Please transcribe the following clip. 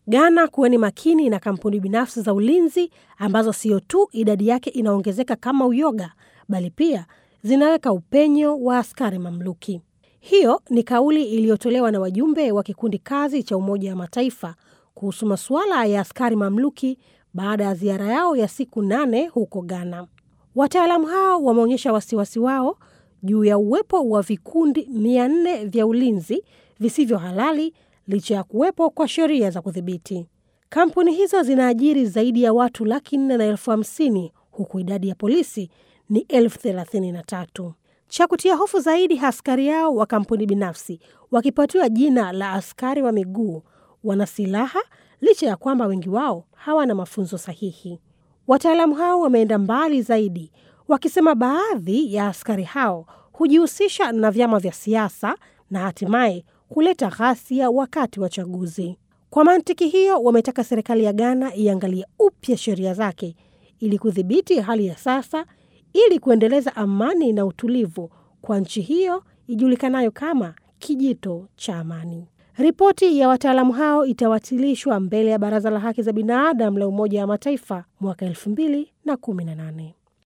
Ghana, kuweni makini na kampuni binafsi za ulinzi ambazo sio tu idadi yake inaongezeka kama uyoga, bali pia zinaweka upenyo wa askari mamluki. Hiyo ni kauli iliyotolewa na wajumbe wa kikundi kazi cha Umoja wa Mataifa kuhusu masuala ya askari mamluki baada ya ziara yao ya siku 8 huko Ghana. Wataalamu hao wameonyesha wasiwasi wao juu ya uwepo wa vikundi 400 vya ulinzi visivyo halali licha ya kuwepo kwa sheria za kudhibiti. Kampuni hizo zinaajiri zaidi ya watu 450,000 huku idadi ya polisi ni 33,000. Cha kutia hofu zaidi, askari yao wa kampuni binafsi wakipatiwa jina la askari wa miguu wana silaha licha ya kwamba wengi wao hawana mafunzo sahihi. Wataalamu hao wameenda mbali zaidi wakisema baadhi ya askari hao hujihusisha na vyama vya siasa na hatimaye kuleta ghasia wakati wa chaguzi. Kwa mantiki hiyo, wametaka serikali ya Ghana iangalie upya sheria zake ili kudhibiti hali ya sasa ili kuendeleza amani na utulivu kwa nchi hiyo ijulikanayo kama kijito cha amani. Ripoti ya wataalamu hao itawasilishwa mbele ya Baraza la Haki za Binadamu la Umoja wa Mataifa mwaka 2018.